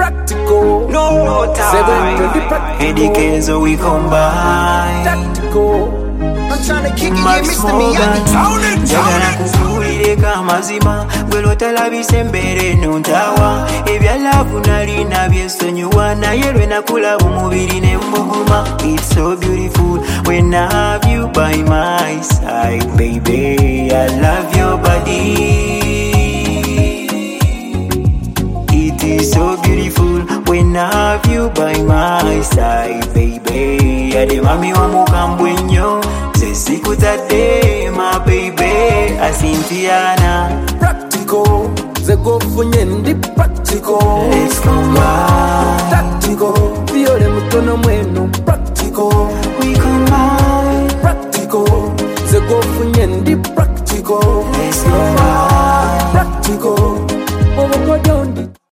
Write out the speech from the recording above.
Practical. No time. Eddie Kenzo we combine. Tactical. I'm trying to kick it, yeah, Mr. Miyagi. Njagala kukuwulireko mazima gwe lwotalabise mbere nuntawa ebyalavu nali nabyesonyiwa naye lwe nakulaba omubiri ne mbuguma. It's so beautiful when I have you by my side, baby. I love your body. It is so beautiful when I have you by my side, baby. Ade mami omukambwe nnyo sikutadde my baby asintiana. Practical. Ze go funye ndi practical. Let's combine. Tactical. Viole mutono mwenu practical. We combine. Practical. Ze go funye ndi practical. Let's combine. Practical. Over